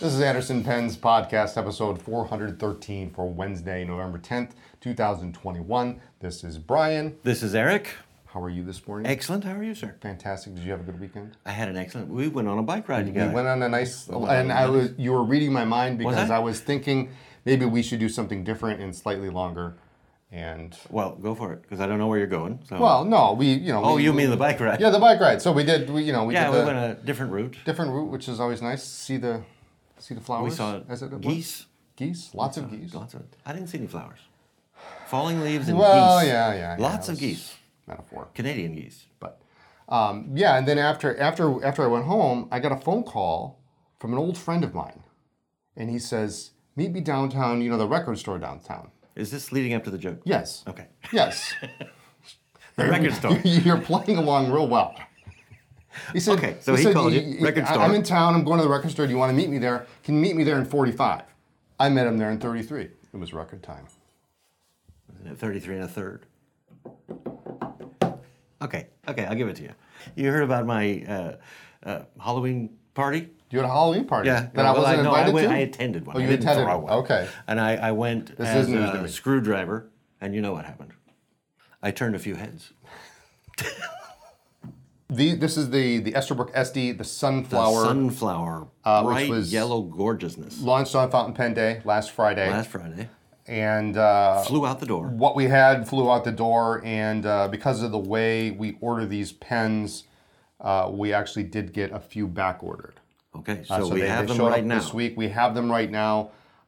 This is Anderson Pens Podcast, episode 413 for Wednesday, November 10th, 2021. This is Brian. This is Eric. How are you this morning? Excellent. How are you, sir? Fantastic. Did you have a good weekend? I had an excellent. We went on a bike ride together. We went on a nice, and you were reading my mind because I was thinking maybe we should do something different and slightly longer. And well, go for it because I don't know where you're going. So. Well, no, you mean the bike ride? Yeah, the bike ride. So we did. We went a different route. Different route, which is always nice. See the flowers. We saw geese. Geese. Lots of geese. Lots of. I didn't see any flowers. Falling leaves and geese. Yeah. Lots of geese. Metaphor. Canadian geese. But yeah, and then after I went home, I got a phone call from an old friend of mine, and he says, "Meet me downtown. You know the record store downtown." Is this leading up to the joke? Yes. Okay. Yes. The record store. You're playing along real well. He said, okay, so he called you record store. I'm in town. I'm going to the record store. Do you want to meet me there? Can you meet me there in 45? I met him there in 33. It was record time. 33 and a third. Okay, I'll give it to you. You heard about my Halloween party? You had a Halloween party? Yeah. That I wasn't invited to? I attended one. Oh, you didn't attended throw one. one. Okay. And I went as a screwdriver, and you know what happened. I turned a few heads. This is the Esterbrook SD, the Sunflower. The Sunflower, bright yellow gorgeousness. Launched on Fountain Pen Day last Friday. And flew out the door. What we had flew out the door, and because of the way we order these pens, we actually did get a few back ordered. Okay, so we have them showed right up now. This week we have them right now.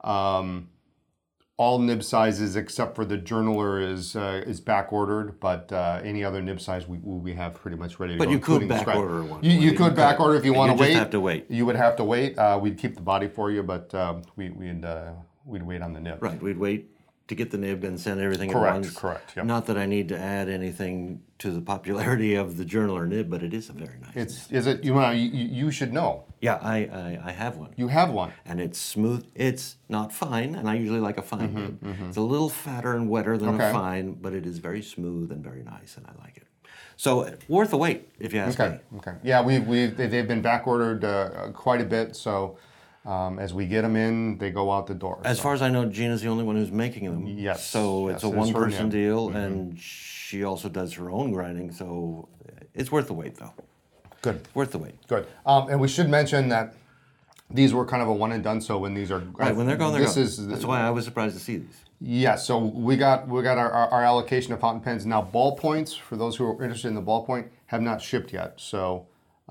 All nib sizes except for the journaler is back ordered, but any other nib size we have pretty much ready to go. But you could back order one. You could back order if you want to wait. You just have to wait. You would have to wait. We'd keep the body for you, but we'd wait on the nib. Right, we'd wait to get the nib and send everything at once. Correct. Yep. Not that I need to add anything to the popularity of the journaler nib, but it is a very nice nib. Is it? You should know. Yeah, I have one. You have one. And it's smooth. It's not fine, and I usually like a fine nib. It's a little fatter and wetter than a fine, but it is very smooth and very nice, and I like it. So worth the wait, if you ask me. Okay. Yeah, they've been back ordered quite a bit, so. As we get them in, they go out the door. As far as I know, Gina's the only one who's making them. Yes. So it's a one-person deal, and she also does her own grinding, so it's worth the wait, though. Good. Worth the wait. Good. And we should mention that these were kind of a one and done, so when these are... Right, when they're gone, they're gone. That's why I was surprised to see these. Yeah, so we got our allocation of fountain pens. Now, ballpoints, for those who are interested in the ballpoint, have not shipped yet, so...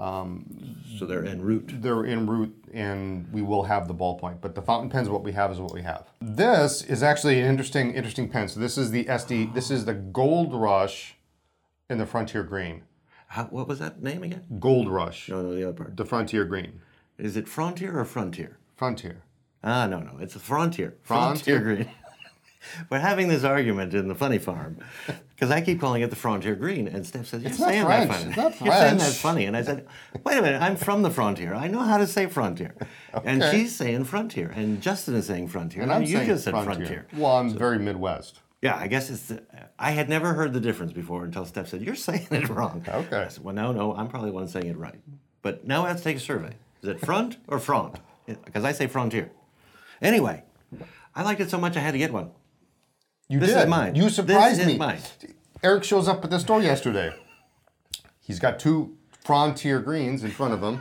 So they're en route. They're en route, and we will have the ballpoint. But the fountain pens, what we have is what we have. This is actually an interesting pen. So this is the SD. This is the Gold Rush in the Frontier Green. What was that name again? Gold Rush. No, the other part. The Frontier Green. Is it Frontier or Frontier? Frontier. No. It's a Frontier. Frontier Green. We're having this argument in the Funny Farm because I keep calling it the Frontier Green, and Steph says, "You're saying that funny. You're saying that's funny." And I said, "Wait a minute, I'm from the Frontier. I know how to say Frontier." Okay. And she's saying Frontier, and Justin is saying Frontier, and you just said Frontier. Well, I'm very Midwest. Yeah, I guess I had never heard the difference before until Steph said, "You're saying it wrong." Okay. I said, well, no, I'm probably the one saying it right. But now I have to take a survey. Is it front or front? Because I say Frontier. Anyway, I liked it so much I had to get one. This is mine. You surprised me. This is mine. Eric shows up at the store yesterday. He's got two Frontier Greens in front of him,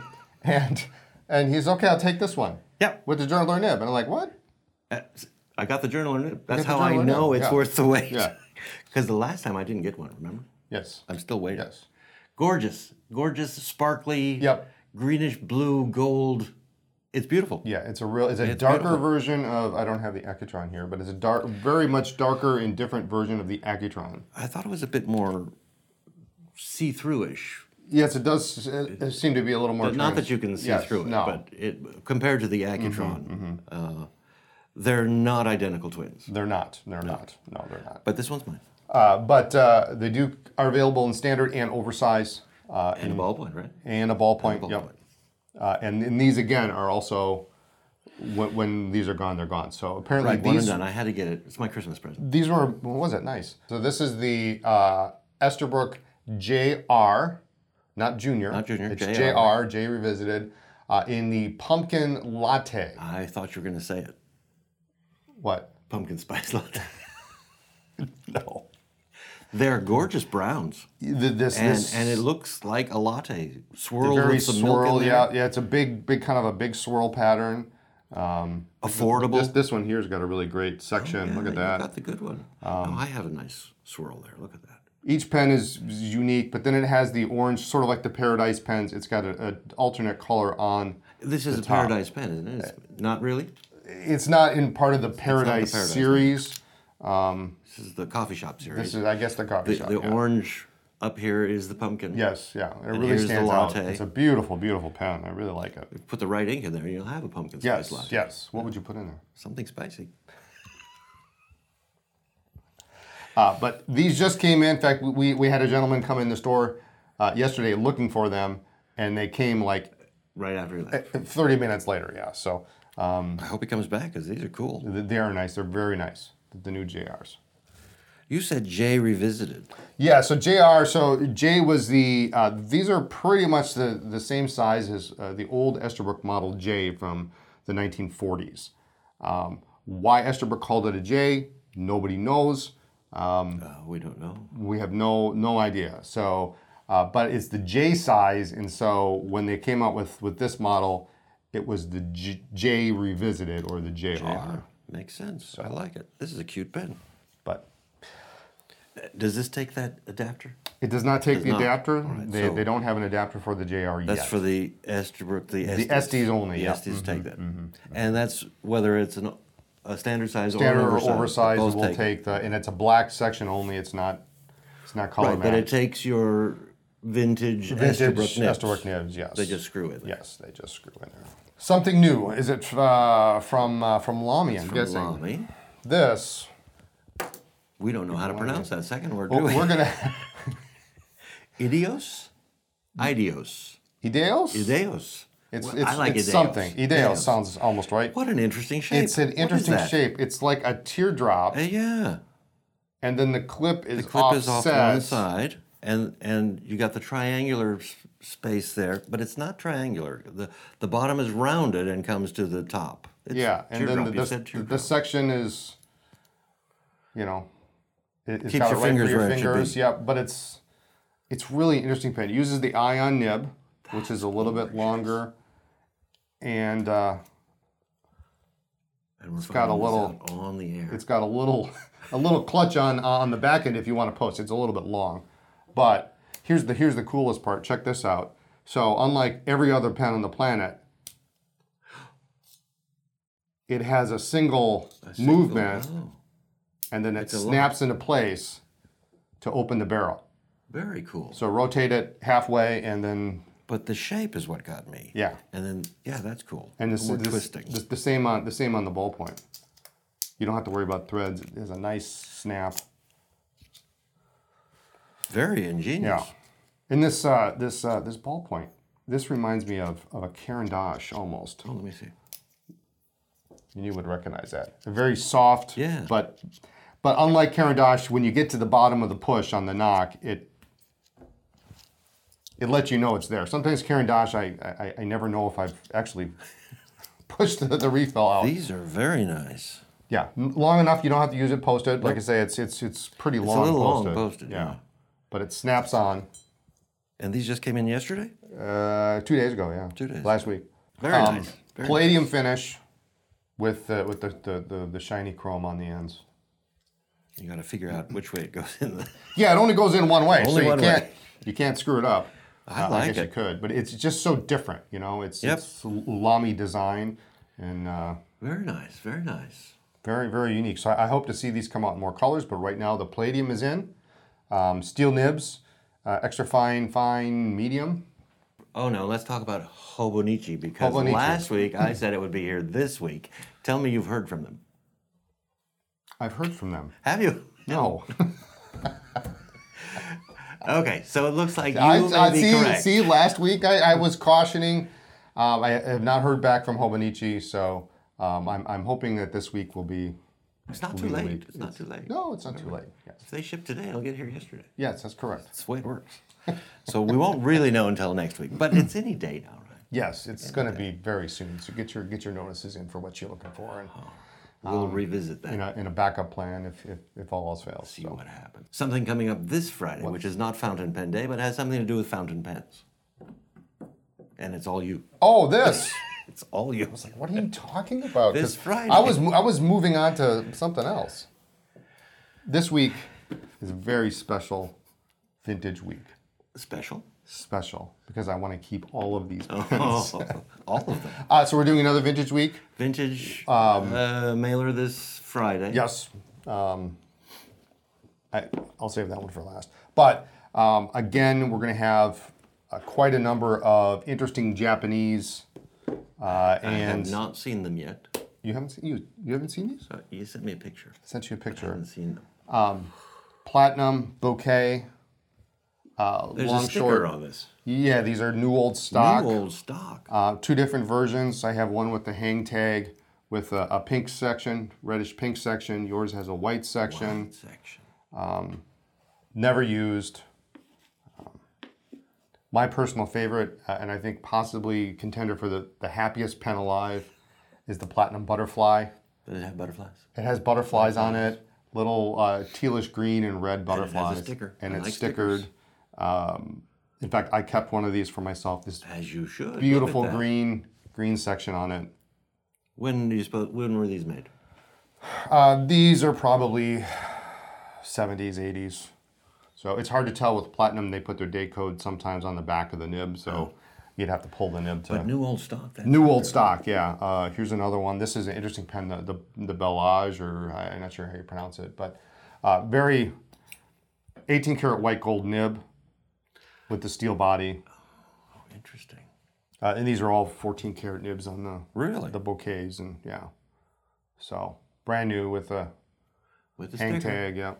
and he's okay. I'll take this one. Yep. With the journaler nib, and I'm like, what? I got the journaler nib. That's how I know it's worth the wait. Yeah. Because the last time I didn't get one. Remember? Yes. I'm still waiting. Yes. Gorgeous, sparkly, greenish blue, gold. It's beautiful. Yeah, it's a darker version of, I don't have the Accutron here, but it's a very much darker and different version of the Accutron. I thought it was a bit more see-through-ish. Yes, it does seem to be a little more... Not that you can see through it, but compared to the Accutron, they're not identical twins. They're not. No, they're not. But this one's mine. But they are available in standard and oversize. And a ballpoint, right? And a ballpoint, yep. And these, again, are also, when these are gone, they're gone. So apparently one and done. I had to get it. It's my Christmas present. These were, what was it? Nice. So this is the Esterbrook JR, not Junior. Not Junior, It's JR, J Revisited. in the pumpkin latte. I thought you were going to say it. What? Pumpkin spice latte. No. They're gorgeous browns. And it looks like a latte. Swirled with some milk in there. Yeah, it's a big kind of a big swirl pattern. Affordable. This one here's got a really great section. Look at that. You got the good one. I have a nice swirl there. Look at that. Each pen is unique, but then it has the orange, sort of like the Paradise pens. It's got an alternate color on. This is a Paradise pen, isn't it? It's not really? It's not in part of the Paradise series. This is the coffee shop series. This is, I guess, the coffee shop. The orange up here is the pumpkin. Yes, yeah. It really stands out. It's a beautiful, beautiful pen. I really like it. If you put the right ink in there, you'll have a pumpkin spice latte. Yes. What would you put in there? Something spicy. But these just came in. In fact, we had a gentleman come in the store yesterday looking for them, and they came like right after he left. 30 minutes later. Yeah. So I hope he comes back because these are cool. They are nice. They're very nice. The new JRs. You said J Revisited. Yeah. So JR. So J was the. These are pretty much the same size as the old Esterbrook Model J from the 1940s. Why Esterbrook called it a J, nobody knows. We don't know. We have no idea. So, but it's the J size, and so when they came out with this model, it was the J Revisited or the JR. Makes sense. So, I like it. This is a cute pen. But does this take that adapter? It does not take the adapter. Right, they don't have an adapter for the JR yet. That's for the Esterbrook, the Estes only. The Estes take that, and that's whether it's a standard size or oversized will take the, and it's a black section only. It's not color right, but it takes your vintage Esterbrook nibs. Yes, they just screw in there. Yes, they just screw in there. Something new. Is it from Lamy? I'm guessing. Lamy. This. We don't know how to pronounce that second word. We're gonna. Idios. Ideos. It's I like it's something. Ideos sounds almost right. What an interesting shape. It's an interesting shape. It's like a teardrop. Yeah. And then the clip is off on one side, and you got the triangular space there, but it's not triangular. The bottom is rounded and comes to the top. And then the section is, it's keeps got your it right fingers for your where it fingers. should be. Yeah, but it's really interesting pen. It uses the ion nib, which is a little bit longer, and it's got a little on the air. It's got a little clutch on the back end if you want to post. It's a little bit long, but here's the coolest part. Check this out. So unlike every other pen on the planet, it has a single movement, and then it snaps into place to open the barrel. Very cool. So rotate it halfway, and then. But the shape is what got me. Yeah. And then that's cool. And this twisting. The same on the ballpoint. You don't have to worry about threads. It has a nice snap. Very ingenious. Yeah. And this ballpoint, this reminds me of a Caran d'Ache almost. Oh, let me see. You would recognize that. They're very soft. Yeah. But unlike Caran d'Ache, when you get to the bottom of the push on the knock, it lets you know it's there. Sometimes Caran d'Ache, I never know if I've actually pushed the refill out. These are very nice. Yeah, long enough you don't have to use it posted. Like I say, it's pretty long. It's a little posted. long posted. Yeah, but it snaps on. And these just came in yesterday? 2 days ago. Yeah. 2 days. Last week. Very nice. Palladium finish with the shiny chrome on the ends. You got to figure out which way it goes in. Yeah, it only goes in one way, only so one way. You can't screw it up. I like guess it. You could, but it's just so different. It's Lamy design and very nice, very nice, very very unique. So I hope to see these come out in more colors. But right now the Palladium is in steel nibs, extra fine, medium. Oh no, let's talk about Hobonichi because last week I said it would be here this week. Tell me you've heard from them. I've heard from them. Have you? No. Okay, so it looks like you may be correct. See, last week I was cautioning. I have not heard back from Hobonichi, so I'm hoping that this week will be. It's not too late. It's not too late. No, it's not too late. Yes. If they ship today, it'll get here yesterday. Yes, that's correct. That's the way it works. So we won't really know until next week, but it's any day now, right? Yes, it's going to be very soon. So get your notices in for what you're looking for, and we'll revisit that in a backup plan if all else fails. See what happens. Something coming up this Friday, which is not Fountain Pen Day, but has something to do with fountain pens. And it's all you. Oh, this. It's all you. I was like, what are you talking about? This Friday. I was moving on to something else. This week is a very special vintage week. Special, because I want to keep all of these pens. All of them. So we're doing another vintage week. Vintage mailer this Friday. Yes. I'll save that one for last. But again, we're going to have quite a number of interesting Japanese. I have not seen them yet. You haven't seen you haven't seen these? You sent me a picture. I sent you a picture. I haven't seen them. Platinum, bouquet. There's long, a sticker short. on this. Yeah, these are new old stock. New old stock. 2 different versions. I have one with the hang tag with a pink section, reddish pink section. Yours has a white section. Never used. My personal favorite, and I think possibly contender for the happiest pen alive, is the Platinum Butterfly. Does it have butterflies? It has butterflies on it. Little tealish green and red butterflies. And it has a sticker. And it's stickered. In fact, I kept one of these for myself. This as you should. Beautiful green section on it. When were these made? These are probably 70s, 80s. So it's hard to tell with Platinum. They put their date code sometimes on the back of the nib, so you'd have to pull the nib to. But new old stock. New old stock, yeah. Here's another one. This is an interesting pen, the Bellage, or I'm not sure how you pronounce it, but very 18 karat white gold nib with the steel body. Oh, interesting. And these are all 14 karat nibs on the the bouquets, and yeah. So brand new with the hang tag, yeah.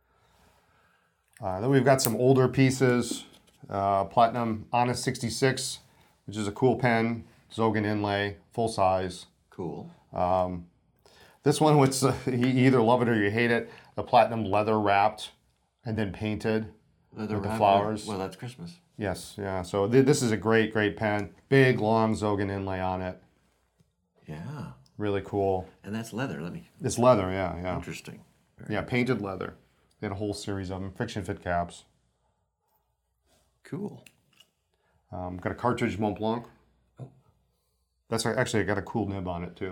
Then we've got some older pieces. Platinum Honest 66, which is a cool pen. Zogan inlay, full size. Cool. This one, which you either love it or you hate it. The Platinum leather wrapped and then painted with the flowers. Well, that's Christmas. Yes, yeah. So this is a great pen. Big, long Zogan inlay on it. Yeah. Really cool. And that's leather. It's leather, yeah. Interesting. Yeah, painted leather. They had a whole series of them. Friction fit caps. Cool. Got a cartridge Mont Blanc. Oh. That's actually, I got a cool nib on it too.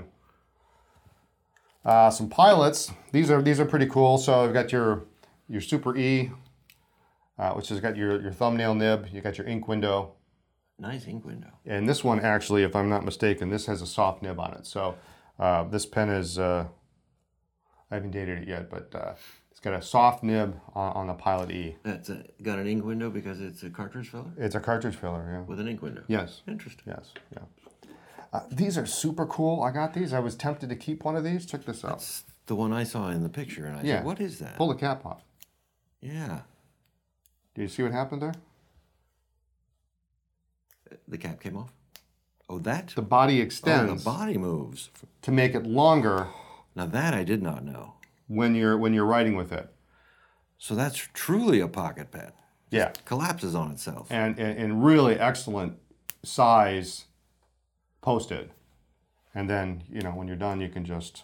Some pilots. These are pretty cool. So I've got your Super E, which has got your thumbnail nib. You got your ink window. Nice ink window. And this one actually, if I'm not mistaken, this has a soft nib on it. So this pen is, I haven't dated it yet, but it's got a soft nib on the Pilot E. That's got an ink window because it's a cartridge filler? It's a cartridge filler, yeah. With an ink window? Yes. Interesting. Yes, yeah. These are super cool. I got these. I was tempted to keep one of these. Check this out. That's the one I saw in the picture, and I said, what is that? Pull the cap off. Yeah. Do you see what happened there? The cap came off? Oh, that? The body extends. Oh, the body moves. To make it longer. Now that I did not know. When you're writing with it. So that's truly a pocket pen. Yeah. It collapses on itself. And really excellent size posted. And then, when you're done, you can just...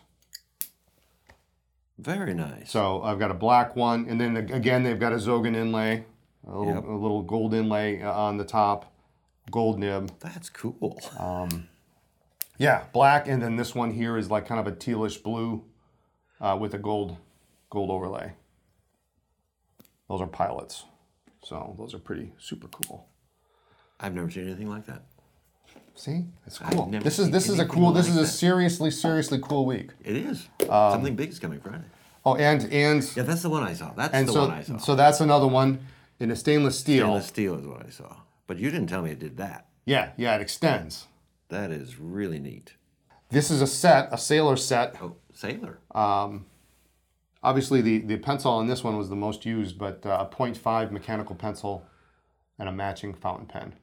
Very nice. So I've got a black one, and then again, they've got a Zogan inlay, a little gold inlay on the top, gold nib. That's cool. Yeah, black, and then this one here is like kind of a tealish blue with a gold overlay. Those are pilots. So those are pretty super cool. I've never seen anything like that. See, it's cool. This is a cool. This is a seriously cool week. It is. Something big is coming Friday. Oh, and yeah, that's the one I saw. That's the one I saw. So that's another one in a stainless steel. Stainless steel is what I saw. But you didn't tell me it did that. Yeah, it extends. That is really neat. This is a Sailor set. Oh, Sailor. Obviously, the pencil on this one was the most used, but a 0.5 mechanical pencil and a matching fountain pen.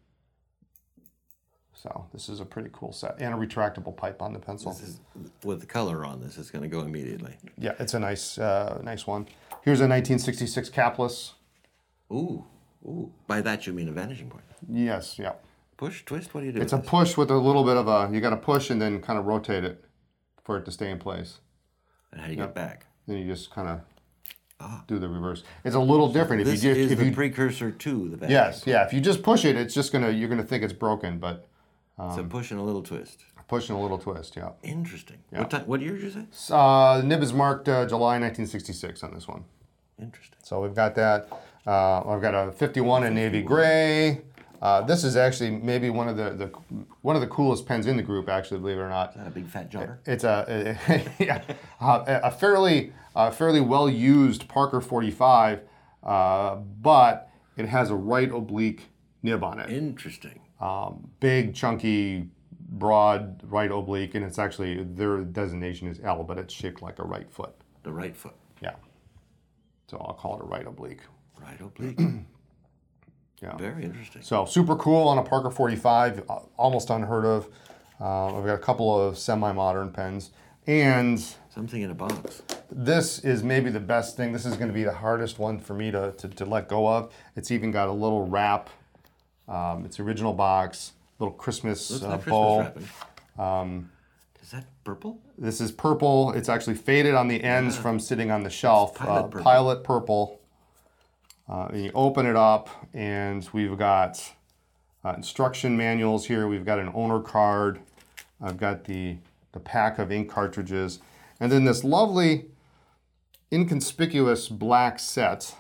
So this is a pretty cool set. And a retractable pipe on the pencil. With the color on this, it's going to go immediately. Yeah, it's a nice one. Here's a 1966 capless. Ooh. By that you mean a vanishing point. Yes, yeah. Push, twist, what do you do? It's a push with a little bit of a, you got to push and then kind of rotate it for it to stay in place. And how do you get back? Then you just kind of do the reverse. It's a little different. This is the precursor to the vacuum. Yes, yeah. If you just push it, it's just you're gonna think it's broken, but. So push and a little twist. Push and a little twist, yeah. Interesting. Yeah. What year did you say? The nib is marked July 1966 on this one. Interesting. So we've got that. I've got a 51 in navy gray. This is actually maybe one of the coolest pens in the group, actually, believe it or not. Is that a big fat jotter? It's a fairly well used Parker 45, but it has a right oblique nib on it. Interesting. Big, chunky, broad right oblique, and it's actually, their designation is L, but it's shaped like a right foot. The right foot. Yeah. So I'll call it a right oblique. Right oblique. Yeah. Very interesting. So super cool on a Parker 45, almost unheard of. I've got a couple of semi-modern pens, and something in a box. This is maybe the best thing. This is going to be the hardest one for me to let go of. It's even got a little wrap. It's original box, little Christmas bow. Is that purple? This is purple. It's actually faded on the ends from sitting on the shelf. Pilot purple. And you open it up, and we've got instruction manuals here. We've got an owner card. I've got the pack of ink cartridges. And then this lovely, inconspicuous black set.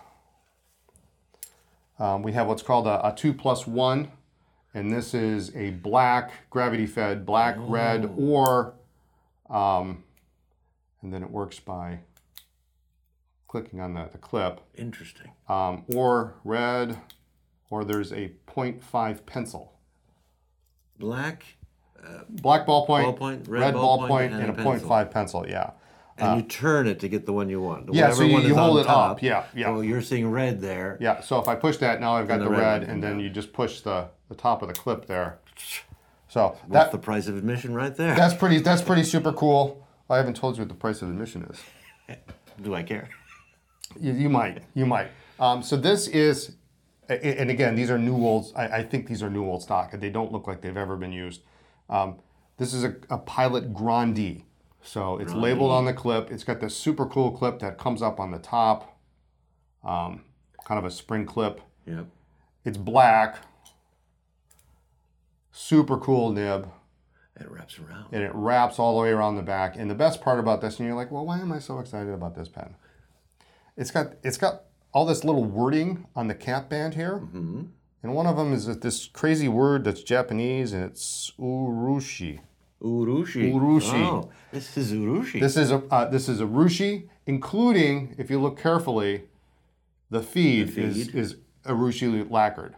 We have what's called a 2+1, and this is a black, gravity-fed, black, red, or, and then it works by clicking on the clip. Interesting. Or red, or there's a 0.5 pencil. Black ballpoint, red ballpoint, and a 0.5 pencil, yeah. And you turn it to get the one you want. Yeah, so you hold it up. Yeah. So you're seeing red there. Yeah, so if I push that, now I've got the red, and then you just push the top of the clip there. So that's the price of admission right there. That's pretty super cool. I haven't told you what the price of admission is. Do I care? You might. So this is, and again, these are new old. I think these are new old stock. They don't look like they've ever been used. This is a Pilot Grandee. So it's labeled on the clip. It's got this super cool clip that comes up on the top, kind of a spring clip. Yep. It's black. Super cool nib. It wraps around. And it wraps all the way around the back. And the best part about this, and you're like, well, why am I so excited about this pen? It's got all this little wording on the cap band here. Mm-hmm. And one of them is this crazy word that's Japanese, and it's urushi. Urushi. Oh, this is urushi. This is urushi, including, if you look carefully, the feed. is urushi lacquered.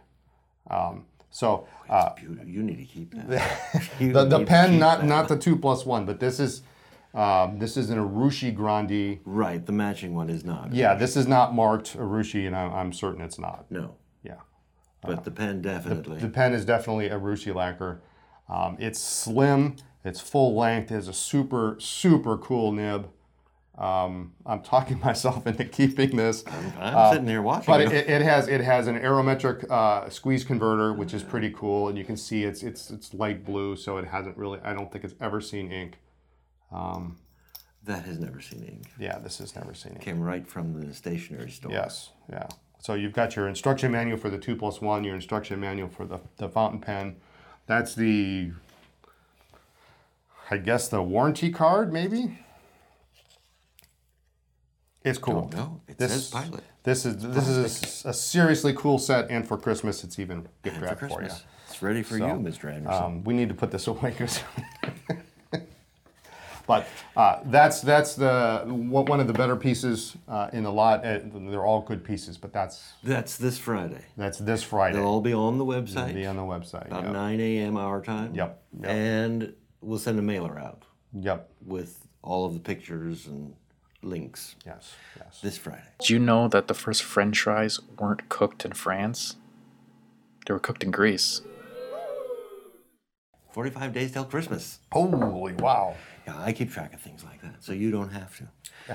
You need to keep that. the pen, not the 2+1, but this is an Urushi Grandee. Right, the matching one is not. Yeah, this is not marked Urushi, and I'm certain it's not. No. Yeah. But the pen definitely. The pen is definitely a Urushi lacquer. It's slim. It's full length. It has a super, super cool nib. I'm talking myself into keeping this. I'm sitting here watching. But it has an aerometric squeeze converter, which is pretty cool, and you can see it's light blue, so it hasn't really. I don't think it's ever seen ink. That has never seen ink. Yeah, this has never seen ink. Came right from the stationery store. Yes, yeah. So you've got your instruction manual for the 2+1, your instruction manual for the fountain pen. That's the, I guess, the warranty card, maybe. It's cool. No, it says Pilot. This is a seriously cool set, and for Christmas, it's even gift wrap for you. It's ready for you, Mr. Anderson. We need to put this away. But that's one of the better pieces in the lot. They're all good pieces, but that's this Friday. That's this Friday. They'll all be on the website. They'll be on the website. About 9 a.m. our time. Yep. And we'll send a mailer out. Yep. With all of the pictures and links. Yes. This Friday. Did you know that the first French fries weren't cooked in France? They were cooked in Greece. 45 days till Christmas. Holy wow. Yeah, I keep track of things like that, so you don't have to.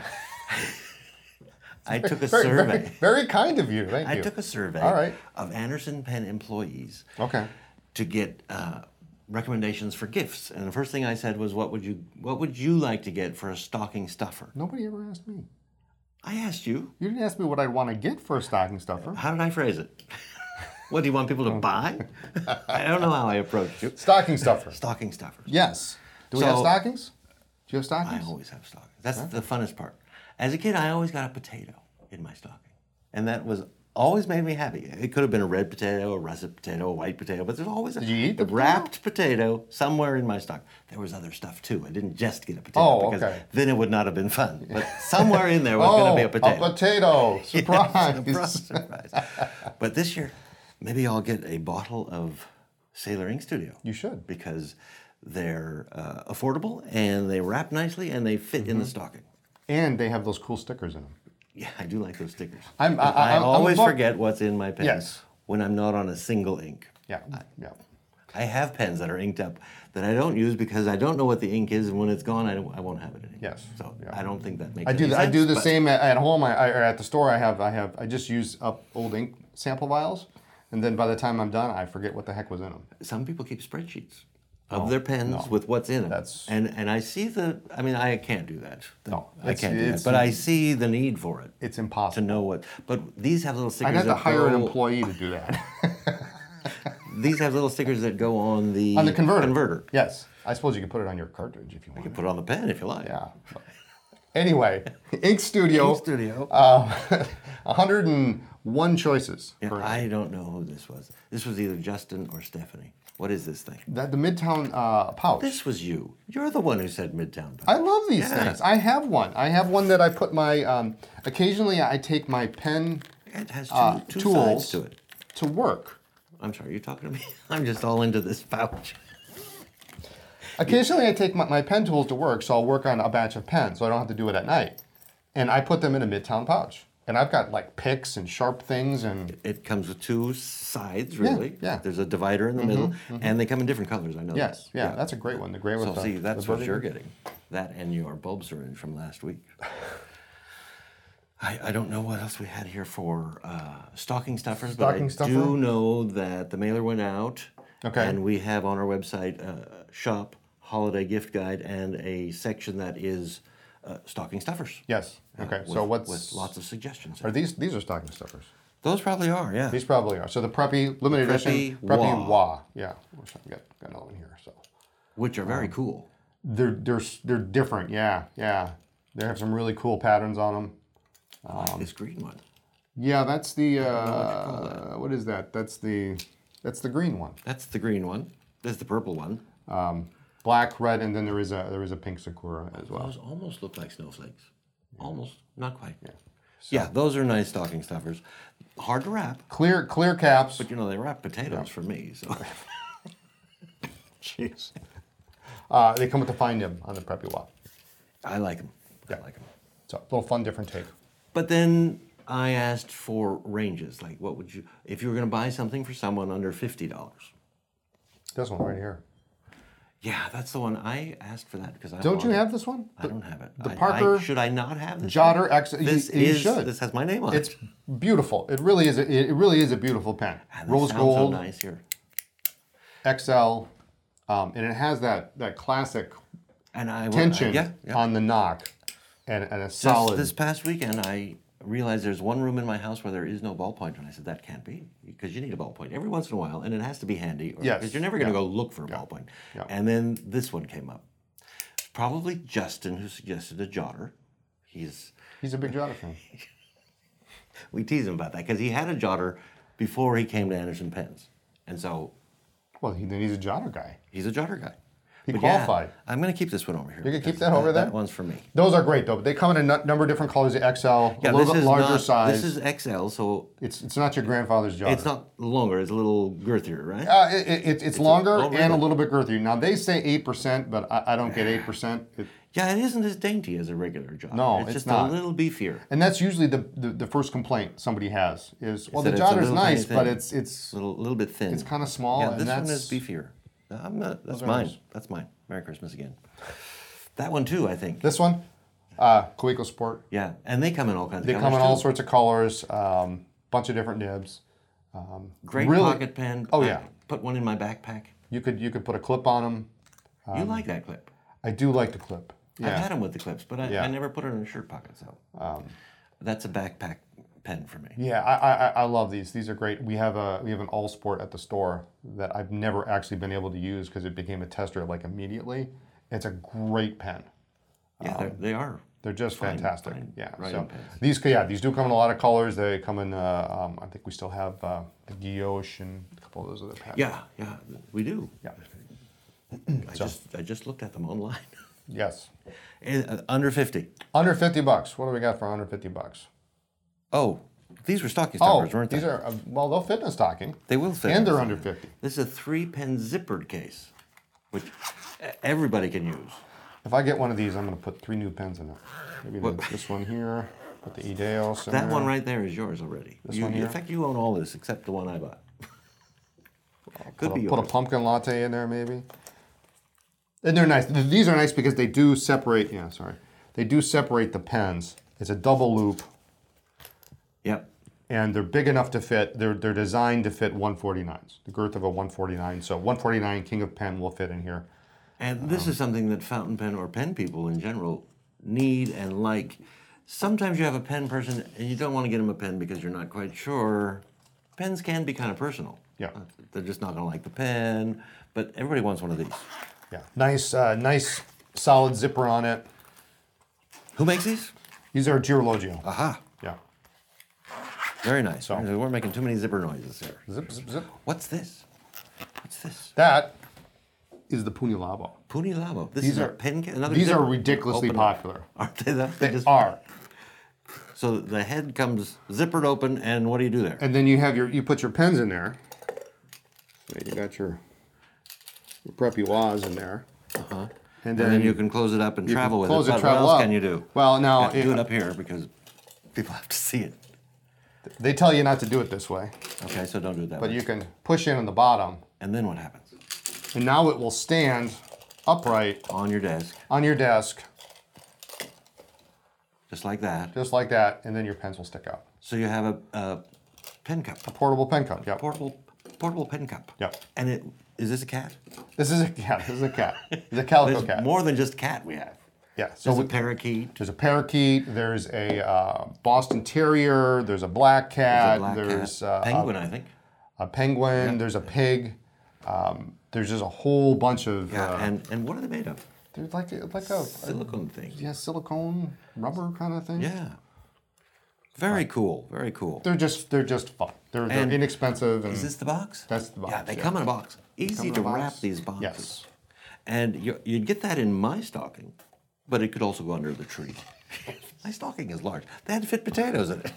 I took a survey. Very kind of you. Thank you. I took a survey of Anderson Pen employees. Okay. to get recommendations for gifts. And the first thing I said was, what would you like to get for a stocking stuffer? Nobody ever asked me. I asked you. You didn't ask me what I'd want to get for a stocking stuffer. How did I phrase it? What, do you want people to buy? I don't know how I approached you. Stocking stuffer. Stocking stuffers. Yes. Do we have stockings? Do you have stockings? I always have stockings. That's the funnest part. As a kid, I always got a potato in my stocking. And that was always made me happy. It could have been a red potato, a russet potato, a white potato, but there's always a wrapped potato somewhere in my stocking. There was other stuff too. I didn't just get a potato because then it would not have been fun. But somewhere in there was going to be a potato. A potato. Surprise. Yes, surprise. But this year, maybe I'll get a bottle of Sailor Ink Studio. You should. Because they're affordable and they wrap nicely and they fit in the stocking. And they have those cool stickers in them. Yeah, I do like those stickers. I always forget what's in my pen Yes. when I'm not on a single ink. Yeah. I have pens that are inked up that I don't use because I don't know what the ink is, and when it's gone, I won't have it anymore. Yes. So Yeah. I don't think that makes I do. any I sense, do the but same at home. Or at the store. I just use up old ink sample vials, and then by the time I'm done, I forget what the heck was in them. Some people keep spreadsheets of their pens with what's in them. And I see I can't do that. No, I can't do that. But I see the need for it. It's To impossible. know what. But these have little stickers. I'd have to hire an go- employee to do that. These have little stickers that go on the converter. Yes. I suppose you could put it on your cartridge if you want. You can put it on the pen if you like. Yeah. Anyway, Ink Studio. Ink Studio. 101 choices. Yeah, I don't know who this was. This was either Justin or Stephanie. What is this thing? The Midtown pouch. This was you. You're the one who said Midtown pouch. I love these things. I have one. I have one that I put my. Occasionally, I take my pen. It has two tools sides to it. To work. I'm sorry, you're talking to me? I'm just all into this pouch. Occasionally, I take my pen tools to work, so I'll work on a batch of pens, so I don't have to do it at night. And I put them in a Midtown pouch. And I've got like picks and sharp things and... It comes with two sides, really. Yeah. There's a divider in the middle, and they come in different colors, I know. Yes, yeah, that's a great one. The gray with So see, that's what you're getting. getting. That and your bulb syringe from last week. I don't know what else we had here for stocking stuffers, but I do know that the mailer went out. Okay. And we have on our website shop, holiday gift guide, and a section that is stocking stuffers. Yes. Okay. With lots of suggestions. Are these are stocking stuffers? Those probably are, yeah. These probably are. So the Preppy limited edition Preppy Wah. Yeah. I've got another one here. So. Which are very cool. They're different. Yeah. They have some really cool patterns on them. I like this green one. Yeah, that's the what is that? That's the green one. That's the green one. There's the purple one. Black, red, and then there is a pink sakura as well. Those almost look like snowflakes. Almost, not quite. Yeah, those are nice stocking stuffers. Hard to wrap. Clear caps. But they wrap potatoes for me. So. Jeez. They come with the fine nib on the Preppy Wah. I like them. Yeah. I like them. So a little fun, different take. But then I asked for ranges. Like, what would you, if you were going to buy something for someone under $50? This one right here. Yeah, that's the one. I asked for that because I don't you have this one? I don't have it. The Parker. Should I not have this? Jotter X. You should. This has my name on it. It's beautiful. It really is. It really is a beautiful pen. And Rose gold. So nice here. XL, and it has that classic tension on the knock, and a solid. This past weekend, I realized there's one room in my house where there is no ballpoint, and I said that can't be because you need a ballpoint every once in a while, and it has to be handy. Because you're never going to go look for a ballpoint. Yeah. And then this one came up. Probably Justin who suggested a Jotter. He's a big Jotter fan. We tease him about that because he had a Jotter before he came to Anderson Pens, and so. Well, then he's a Jotter guy. He's a Jotter guy. He qualified. Yeah, I'm going to keep this one over here. You can keep that over there? That one's for me. Those are great, though. But they come in a number of different colors. The XL, a little bit larger size. This is XL, so... It's not your grandfather's Jotter. It's not longer. It's a little girthier, right? It's longer and a little bit girthier. Now, they say 8%, but I don't get 8%. Yeah, it isn't as dainty as a regular Jotter. No, it's just not. A little beefier. And that's usually the first complaint somebody has is, well, the Jotter's nice, but it's a little bit thin. It's kind of small. Yeah, and this one is beefier. That's mine. That's mine. Merry Christmas again. That one too, I think. This one, Coeco Sport. Yeah, and they come in all kinds of colors. They come in all sorts of colors, bunch of different nibs. Great pocket pen. Oh yeah. put one in my backpack? You could put a clip on them. You like that clip? I do like the clip. Yeah. I've had them with the clips, but I never put it in a shirt pocket. So that's a backpack pen for me. Yeah, I love these. These are great. We have an Allsport at the store that I've never actually been able to use because it became a tester like immediately. It's a great pen. Yeah, they are. They're just fantastic. Fine Yeah. writing So these do come in a lot of colors. They come in. I think we still have the Guilloche and a couple of those other pens. Yeah, we do. Yeah. I just looked at them online. Yes. Under 50. Under $50. What do we got for under $50? Oh, these were stocking stuffers, weren't they? These are well, they'll fit in a stocking. They will fit. And they're under 50. This is a 3-pen zippered case, which everybody can use. If I get one of these, I'm going to put 3 new pens in it. Maybe this one here. Put the Ideos. That one right there is yours already. This one here? In fact, you own all this except the one I bought. Could be yours. Put a pumpkin latte in there, maybe. And they're nice. These are nice because they do separate. Yeah, sorry. They do separate the pens. It's a double loop. Yep. And they're big enough to fit. They're designed to fit 149s. The girth of a 149. So 149 King of Pen will fit in here. And this is something that fountain pen or pen people in general need and like. Sometimes you have a pen person and you don't want to get them a pen because you're not quite sure. Pens can be kind of personal. Yeah. They're just not going to like the pen, but everybody wants one of these. Yeah. Nice solid zipper on it. Who makes these? These are Girologio. Aha. Yeah. Very nice. So- We weren't making too many zipper noises here. Zip, zip, zip. What's this? What's this? That is the Punilabo. Punilabo. This These is are a pen. Another These zipper? are ridiculously Open- popular. Aren't they? That They are. So the head comes zippered open, and what do you do there? And then you put your pens in there. So you got your preppy waz in there. Uh-huh. And then you can close it up and travel with it. close it, But travel what else up. can you do? Well, now Do it up here because people have to see it. they tell you not to do it this way, Okay, so don't do it that but way. you can push in on the bottom, And then what happens? and now it will stand upright On your desk, on your desk, just like that. just like that, and then your pens will stick out. So you have a pen cup, A portable pen cup. Yep. portable pen cup. Yep. And is this a cat? This is a cat. It's a calico There's cat. more than just cat we have. Yeah. So There's a parakeet. there's a parakeet. There's a Boston Terrier. There's a black cat. There's a black cat. Penguin, I think. A penguin. There's a pig. There's just a whole bunch of. Yeah, and what are they made of? They're like a Silicone thing. yeah, silicone rubber kind of thing. Yeah. Very cool. Very cool. They're just fun. They're And inexpensive. And Is this the box? That's the box, Yeah, they yeah. come in a box. Easy in to a box. wrap these boxes. Yes. And you'd get that in my stocking, but it could also go under the tree. My stocking is large. They had to fit potatoes in it.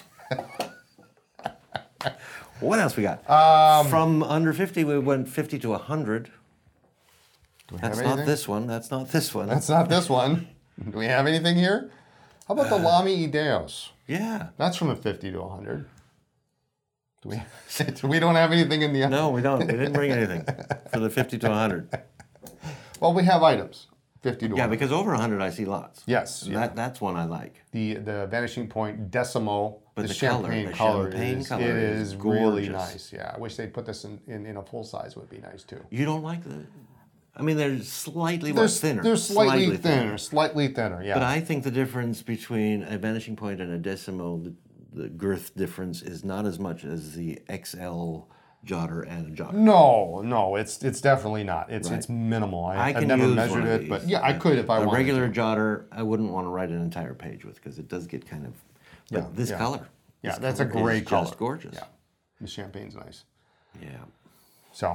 What else we got? From under 50, we went 50 to 100. Do we That's have not anything? this one. That's not this one. That's not this one. Do we have anything here? How about the Lamy Ideos? Yeah. That's from a 50 to 100. Do we? We don't have anything in the. No, we don't. We didn't bring anything for the 50 to 100. Well, we have items. 50 to 100. Yeah, because over 100 I see lots. Yes. So that's one I like. The Vanishing Point Decimo, But the the champagne color, color, the champagne is, color it is is really gorgeous. nice. Yeah, I wish they'd put this in a full size. Would be nice too. You don't like the... I mean, they're slightly thinner. They're slightly thinner. Yeah. But I think the difference between a Vanishing Point and a Decimo, the girth difference is not as much as the XL jotter and a jotter. No, it's definitely not. It's Right. minimal. I I've can never use measured one of it, but these. yeah, I could if I A wanted. regular to. jotter, I wouldn't want to write an entire page with because it does get kind of... But Yeah, this yeah. color. Yeah, this that's a color great is color. just gorgeous. Yeah, the champagne's nice. Yeah. So,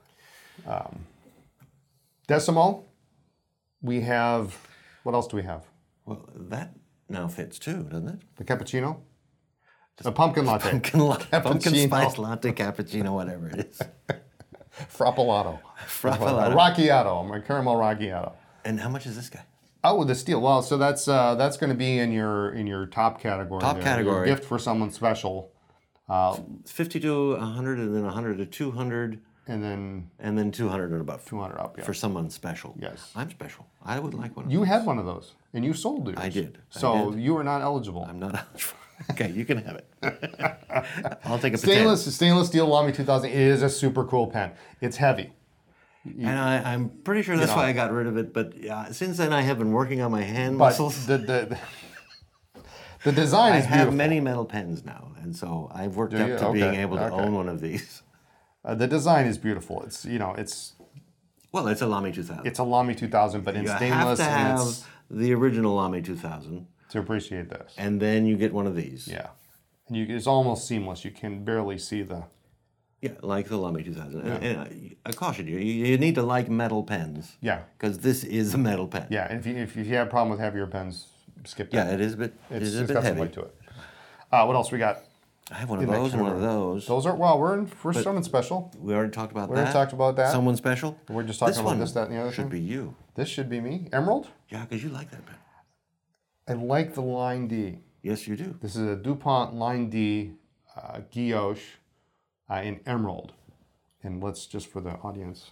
Decimo. We have. What else do we have? Well, that now fits too, doesn't it? The cappuccino. The pumpkin latte. Pumpkin Cappuccino. spice latte, cappuccino, whatever it is. Frappalato. Frappalato. A Rocchiato. My caramel Rocchiato. And how much is this guy? Oh, with the steel. Well, so that's going to be in your top category. Top there. category. Your gift for someone special. 50 to 100 and then 100 to 200. And then And then 200 and above. 200 up, yeah. For someone special. Yes. I'm special. I would like one of You those. had one of those, and you sold yours. I did. So you are not eligible. I'm not eligible. Okay, you can have it. I'll take a Stainless steel Lamy 2000 is a super cool pen. It's heavy. And I'm pretty sure that's why I got rid of it. But since then, I have been working on my hand But muscles. the design I is have beautiful. many metal pens now, and so I've worked Do you? up to being Okay, able to okay. own one of these. The design is beautiful. It's Well, it's a Lamy 2000. it's a Lamy 2000, but in You stainless, have to and have it's the original Lamy 2000, to appreciate this. and then you get one of these. Yeah, and it's almost seamless. You can barely see the. Yeah, like the Lamy 2000. And I caution you, you need to like metal pens. Yeah. Because this is a metal pen. Yeah, and if you have a problem with heavier pens, skip that. Yeah, it is a bit, It's a bit got some heavy. weight to it. What else we got? I have one of those and one of those. Those are we're something special. We already talked about We that. already talked about that. Someone special. We're just talking about one this, that, and the other should thing? be you. This should be me. Emerald. Yeah, because you like that pen. I like the Line D. Yes, you do. This is a DuPont Line D Guilloche in emerald. And let's just for the audience.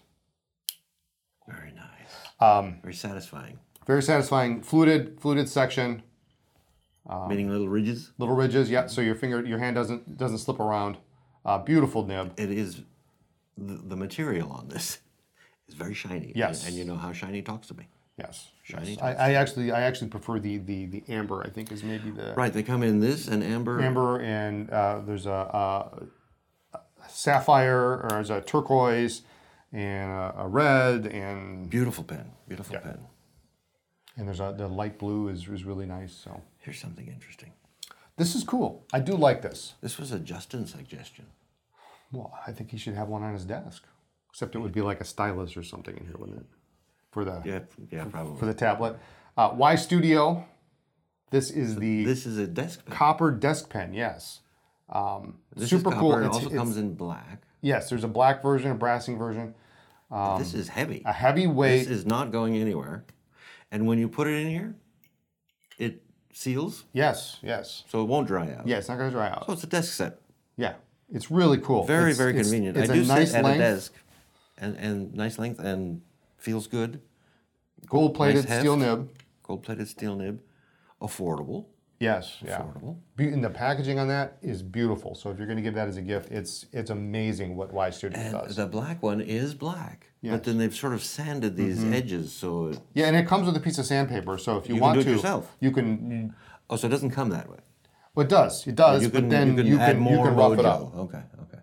Very nice. Very satisfying. Very satisfying. Fluted section. Meaning little ridges. Little ridges. Yeah. So your hand doesn't slip around. Beautiful nib. It is the material on this is very shiny. Yes. And you know how shiny talks to me. Yes. Shiny. Yes. I actually prefer the amber. I think is maybe the Right. They come in this and amber. amber, and there's a sapphire, or there's a turquoise, and a red, and Beautiful pen. Beautiful pen. there's the light blue is really nice. So Here's something interesting. this is cool. I do like this. This was a Justin suggestion. Well, I think he should have one on his desk, except it would be like a stylus or something in here, wouldn't it? For the Probably. for the tablet. Y Studio. This is the This is a desk pen. copper desk pen. Yes. This Super is cool. copper. It also comes in black. Yes, there's a black version, a brassing version, This is heavy. a heavyweight. This is not going anywhere. And when you put it in here, it seals, Yes. so it won't dry out. Yeah, it's not going to dry out. So it's a desk set. Yeah, it's really cool. Very, It's- very it's- convenient. It's I a do nice sit at length, a desk, and nice length, and feels good. gold-plated nice steel heft. nib. Gold-plated steel nib, affordable. Yes, yeah. Affordable. And the packaging on that is beautiful. So if you're going to give that as a gift, it's amazing what Y Studio And does. the black one is black, Yes. but then they've sort of sanded these edges, so Yeah, and it comes with a piece of sandpaper. So if you, You can want do it to, yourself. you can. oh, so it doesn't come that way. Well, it does. It does. But then you add can more rough it Rojo. up. Okay.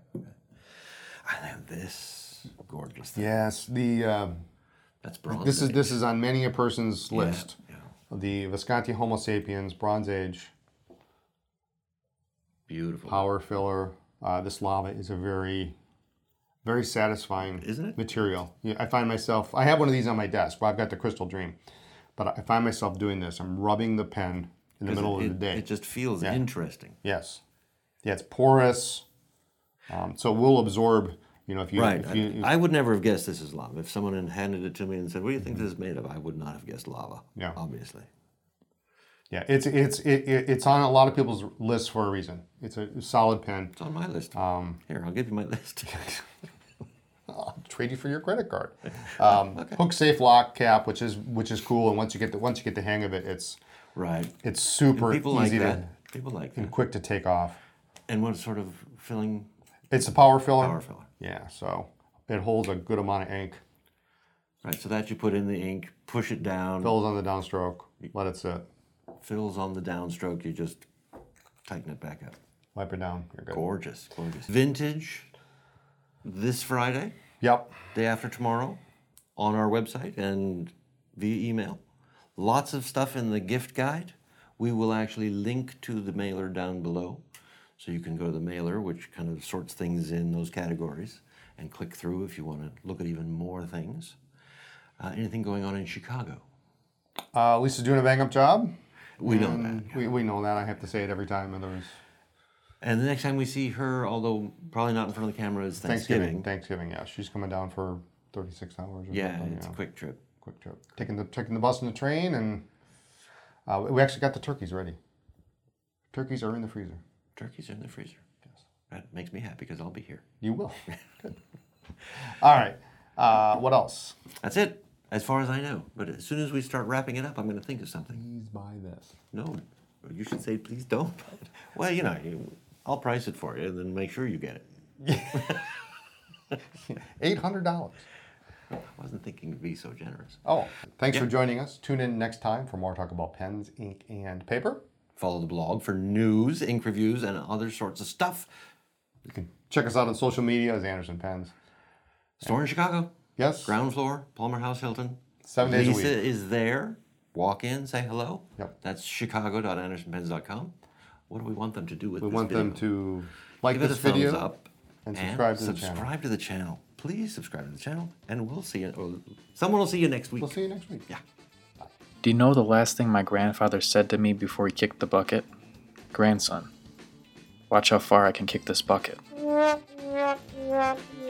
And then this gorgeous thing. Yes, That's bronze. this is on many a person's list. yeah. The Visconti Homo sapiens Bronze Age Beautiful. power filler. This lava is a very, very satisfying Isn't it? material. Yeah, I find myself. I have one of these on my desk. Well, I've got the Crystal Dream, but I find myself doing this. I'm rubbing the pen in the middle of the day. It just feels interesting. Yes. Yeah, it's porous, so it will absorb. You know, if you, Right. if you I would never have guessed this is lava. If someone had handed it to me and said, "What do you think this is made of?" I would not have guessed lava. Yeah. Obviously. yeah, it's on a lot of people's lists for a reason. It's a solid pen. It's on my list. Here, I'll give you my list. I'll trade you for your credit card. Hook safe lock cap, which is cool. And once you get the hang of it, it's Right. super People like easy that. People like and that. quick to take off. And what sort of filling? It's a power filler. Power filler. Yeah, so it holds a good amount of ink. Right. So that you put in the ink, push it down, Fills on the downstroke. Let it sit. fills on the downstroke. You just tighten it back up. Wipe it down. You're good. Gorgeous. Vintage. This Friday, Yep. day after tomorrow, on our website and via email. Lots of stuff in the gift guide. We will actually link to the mailer down below. So you can go to the mailer, which kind of sorts things in those categories, and click through if you want to look at even more things. Anything going on in Chicago? Lisa's doing a bang up job. We know that. We know that. I have to say it every time. And the next time we see her, although probably not in front of the camera, is Thanksgiving. Thanksgiving, yeah. She's coming down for 36 hours or Yeah, something. it's a quick trip. Quick trip. Taking the bus and the train, and we actually got the turkeys ready. Turkeys are in the freezer. Turkeys are in the freezer. Yes. That makes me happy because I'll be here. You will. Good. All right. What else? That's it, as far as I know. But as soon as we start wrapping it up, I'm going to think of something. Please buy this. No, you should say, please don't. Well, I'll price it for you and then make sure you get it. $800. I wasn't thinking to be so generous. Oh, thanks for joining us. Tune in next time for more talk about pens, ink, and paper. Follow the blog for news, ink reviews, and other sorts of stuff. You can check us out on social media as Anderson Pens. Store in Chicago. Yes. Ground floor, Palmer House Hilton. 7 days a week. Lisa is there. Walk in, say hello. Yep. That's chicago.andersonpens.com. What do we want them to do with We this want video? them to like Give this it a video thumbs up and subscribe to the channel. Subscribe to the channel. Please subscribe to the channel, and we'll see you. Or someone will see you next week. We'll see you next week. Yeah. Do you know the last thing my grandfather said to me before he kicked the bucket? Grandson, watch how far I can kick this bucket.